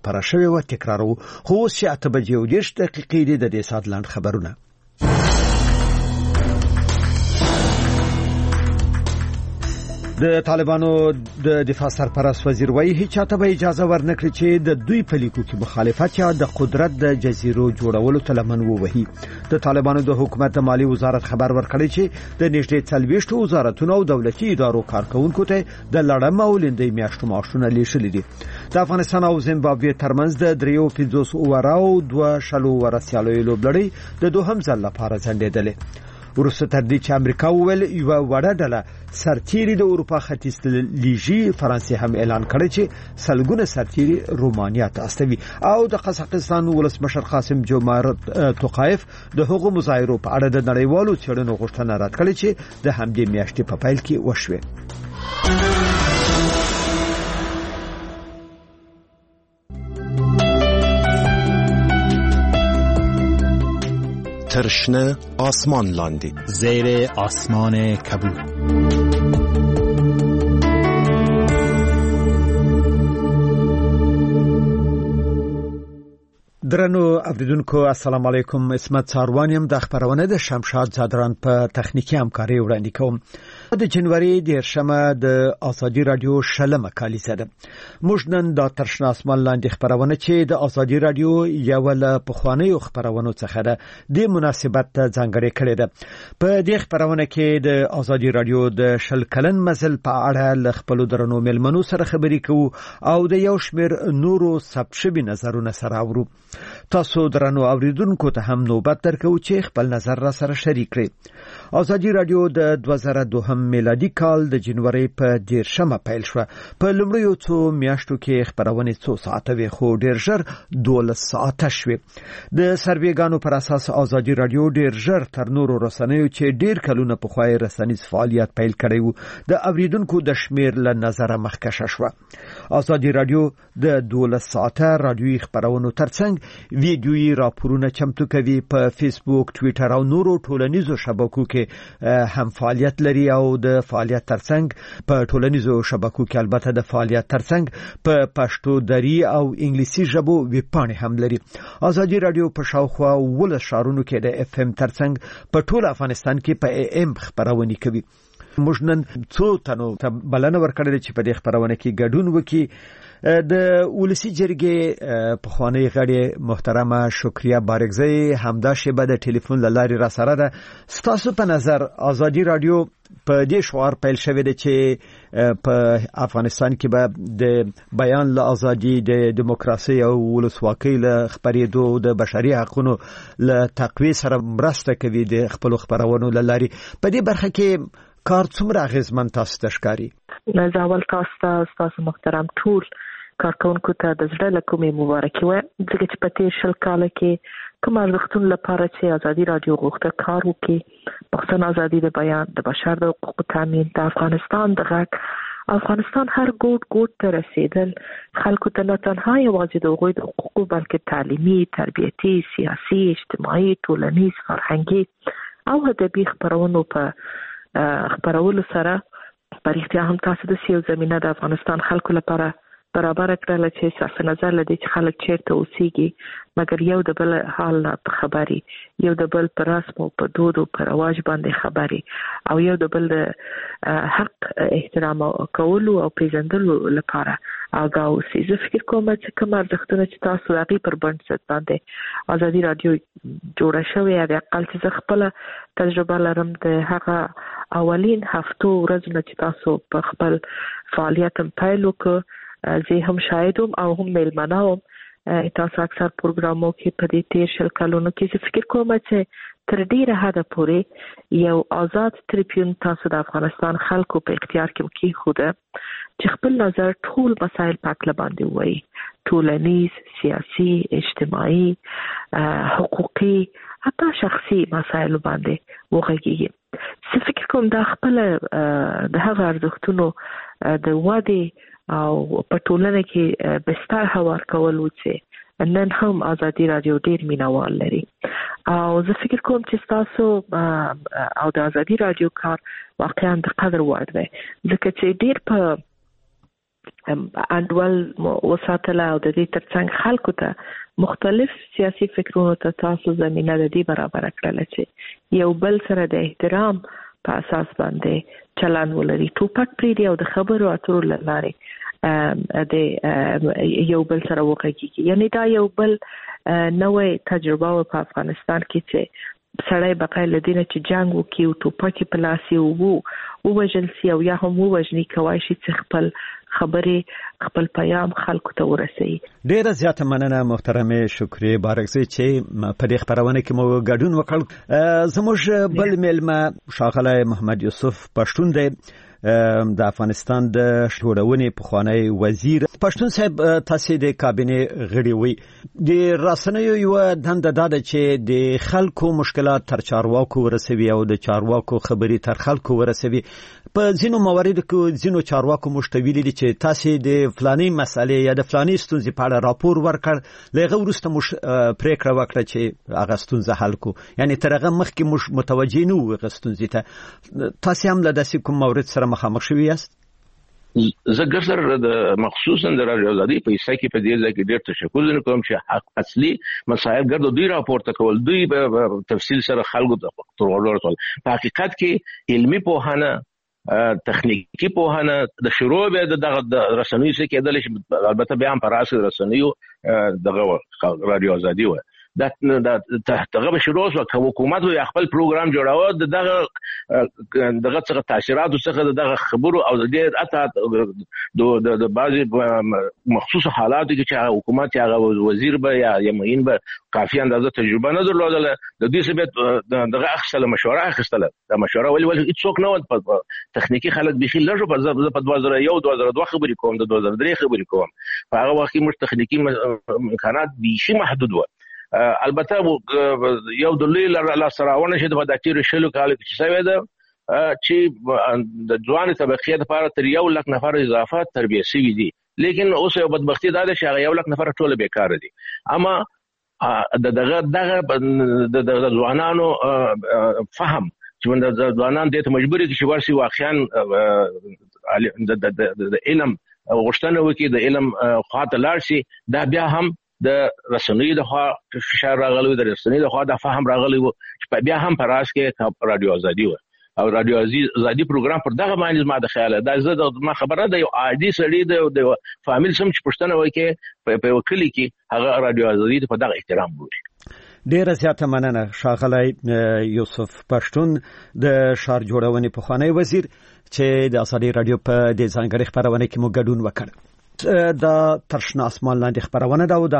خبره شوې و تکرارو. خو اوس 8:30 د دې ساعت لاند خبرونه. د طالبانو د دفاع سرپرست وزیر وایي هیڅ چاته به اجازه ورنکړي چې د دوی په لیکو کې مخالفت یا د قدرت د جزیرو جوړولو ته لمن ووهي. د طالبانو د حکومت مالی وزارت خبر ورکړی چې د نږدې 40 وزارتونو او دولتي ادارو کارکونکو ته د لړم او لندې میاشتو معاشونه لیږلي دي. د افغانستان او زیمبابوې ترمنځ د 53 اوورو 2 ورسیالو لوبلړۍ د دوهم ځل لپاره ځنډېدلې. وروسته تر دې چې امریکا وویل یو وړه ډله سرتیري د اروپا ختیځ لیژي فرانسې هم اعلان کړی چې سلګونه سرتیري رومانیا ته استوي. او د قزاقستان ولسمشر قاسم جومارت توقایف د هغو مظاهرو په اړه د نړیوالو څېړنو غوښتنه رد کړې چې د همدې میاشتې په پیل کې وشوه. ترشنه آسمان لاندی زیر آسمان کبود. درنو اوریدونکو السلام علیکم. اسمت ساروانیم د خبرونه د شمشاد زادران په تخنیکی همکاري وړاندې کوم. د جنوري 10 د ازادي رادیو شلمه کالیزه ده. موږ نن د ترشنه آسمان لاندې خبرونه چې د ازادي رادیو یو له پخوانیو خبرونو څخه ده د مناسبت ځانګړې کړې ده. په دې خبرونه کې د ازادي رادیو د شل کلن مزل په اړه ل خپل درنو ملمنو سره خبرې کوو او د یو شمېر نورو ثبت شوي نظرونه سره اورو. تاسو درنو اوریدونکو ته هم نوبت درکو چې خپل نظر را سره شریک کړئ. ازادي رادیو د 2002 میلادي کال د جنوري په 10 پیل شو. په لومړیو څو میاشتو کې خبرونه 2 ساعته وي خو ډیر ژر 12 ساعته شوه. د سرویګانو پر اساس ازادي رادیو ډیر ژر تر نورو رسنیو چې ډیر کلونه په خوای رسنیز فعالیت پیل کړی وو د اوریدونکو د شمیر له نظر مخکشه شو. ازادي رادیو د 12 ساعته رادیوي خبرونو ترڅنګ ویډیويي راپورونه چمتو کوي. په فیسبوک، ټوئیټر او نورو ټولنیزو شبکو کې هم فعالیت لري او د فعالیت ترڅنګ په ټولنیزو شبکو کې البته د فعالیت ترڅنګ په پښتو دری او انګلیسي ژبو ویبپاڼې هم لري. ازادي رادیو په شاوخوا ول شارونو کې د اف ام ترڅنګ په ټول افغانستان کې په ای ام خبرونه کوي. موږ نن څو تنو ته بلنه ورکړل چې په دې خبرونه کې ګډون وکړي. د ولسی جرګې په خوانی غړي محترمه شکریه بارګزی همدا شیبه د ټلیفون لارې را سره ده. ستاسو په نظر ازادي رادیو په دې شعار پیل شوی دی چې په افغانستان کې به د بیان له ازادي، د دیموکراسي او ولسواکۍ له خبرېدو، د بشري حقوقو له تقویه سره مرسته کوي د خپل خبرونو لاري. په دې برخه کې کار څومره اغیزمن تاسو ته ښکاري؟ زاول تاسو محترم ټول کارکونکو ته د زړه له کومې مبارکي وایم ځکه چې په تیر 10 کال کې کوم ارزښتونه لپاره چې ازادي رادیو غوښته کار وکړي، پښتون ازادي د بیان، د بشر د حقوقو تامین، د افغانستان د غږ، افغانستان هر ګوټ ته رسیدل، خلکو ته نه تنها یوازې د هغوی د حقوقو بلکې تعلیمي، تربیتي، سیاسي، اجتماعي، ټولنیز، فرهنګي او ادبي خبرونو په خبرولو سره په رښتیا هم تاسو د سیو زمينه د افغانستان خلکو لپاره برابر کړل چې صرف نظر لدی چې خلک چیرته اوسېږي مګر یو د بل حال خبري، یو د بل پر رسم او په دود او پر رواج باندې خبري او یو د بل حق احترام کولو او پیژندلو لپاره آگاه اوسئ. زه فکر کوم چې کوم ارزښتونه چې تاسو هغه پر بنسټ باندې ازادي رادیو جوړه شوې د اقل چې خپل تجربه لرم د هغه اولین هفتو ورځې چې تاسو په خپل فعالیت پیل وکړ زه هم شاهدوم او هم ملمنوم تاسو اکثر پروګرامو کې په دې 13 کلونو کې زه فکر کوم چې تر ډیره حد پورې یو آزاد ټریبیون تاسو د افغانستان خلکو په اختیار کې خوده چې خپل نظر ټول مسایل پاک لباندې وایي، ټولنیز، سیاسي، اجتماعي، حقوقي، حتی شخصي مسایل باندې وغږیږي. زه فکر کوم دا خپل د هغه ارزښتونو د وادي او په ټولنه کې بستر هوار کول و چې نن هم ازادي رادیو ډیر مینوال لري او زه فکر کوم چې تاسو او د ازادي رادیو کار واقعا د قدر وړ دی ځکه چې ډیر په انډول وساتله او د دې ترڅنګ خلکو ته مختلف سیاسي فکرونو ته تاسو زمينه د دې برابر کړل چې یو بل سره د احترام په اساس باندې چلن ولري. ټوپک پریدي او د خبرو اترو لاره د یو بل سره وکړي. یعنی دا یو بل نوې تجربه په افغانستان کې چې سړی بقای لدینه چې جنگ وکي او ټوپک په لاس یو وژل سي او یا هم وژني کوي چې خپل خبرې خپل پیغام خلکو ته ورسوي. ډیره زیاته مننه محترمه شکری بارکزی چې په دې خبرونه کې مو ګډون وکړ. زموږ بل میلمه ښاغلی محمد یوسف پښتون دی د افغانستان د جوړونې پخوانی وزیر. پښتون صاحب تاسو د کابینه غړي وي. د رسنیو یو دنده ده چې د خلکو مشکلات تر چارواکو ورسوي او د چارواکو خبري تر خلکو ورسوي. په ځینو مواردو کې ځینو چارواکو مشتویلي دي چې تاسو د فلاني مسلې یا د فلاني ستونزې په اړه راپور ورکړ، لغه ورسته پریکړه وکړه چې هغه ستونزه حل کو. یعنی تر هغه مخکې متوجه نه وو هغه ستونزې ته. تاسو هم له داسې کوم مورد سره مخامخ شوي یاست؟ زه ګرځر د مخصوصا د رادیو ازادي په حصہ کې په دې ځای کې ډېر تشکر کوم چې حق اصلي مسایل ګرځو دوی راپورته کول، دوی په تفصیل سره خلکو ته ورول. په حقیقت کې علمي پوهانه تخنیکی پوهانه د شروع به د رسنیو څخه کېدل چې البته بیا هم پر اساس رسنیو دغه رادیو ازادي و دا دغه شروع وکړه. حکومت یو خپل پروګرام جوړاوه دغه څخه تاثیرات څخه دغه خبرو او د اته د بعضي مخصوص حالاتو کې چې حکومت هغه وزیر به یا معین به کافي اندازه تجربه نه درلودله، د دې سبب دغه اخصله مشوره اخستله. د مشوره ولې هیڅوک نه و تخنیکی خلک بيخي لږه په 2001 2002 خبرې کوم، د 2003 خبرې کوم. په هغه وخت کې موږ تخنیکی امکانات بيخي محدود و. البته یو د لوی لاسراونه چې د داکتور شلو کال کې څه وده چې د ځوان طبقه لپاره تر 1 لک نفر اضافه تربیه شوی دي، لیکن اوس یو بدبختی ده چې هغه 1 لک نفر ټول بیکار دي. اما د ځوانانو فهم چې د ځوانان د مجبوري چې ورسي واقعا د علم غوښتنه وکړي، د علم خاطر لارسي، دا بیا هم د رسنیو د خوا فشار راغلی، د رسنیو د خوا د فهم راغلی و چې بیا هم پر راس کې رادیو ازادي و او رادیو ازادي پروګرام پر دغه باندې ما د خیال دا زه ما خبره ده یو عادي سړی د فامیل سم چې پښتنه وای کې په وکلی کې هغه رادیو ازادي په دغه احترام ګوري. ډیره زیاته مننه ښاغلی یوسف پښتون د شهر جوړونې پخوانی وزیر چې د ازادي رادیو په دې ځانګړي خبرونه کې مو ګډون وکړ. دا ترشنا اسمان لاندې خبرونه ده.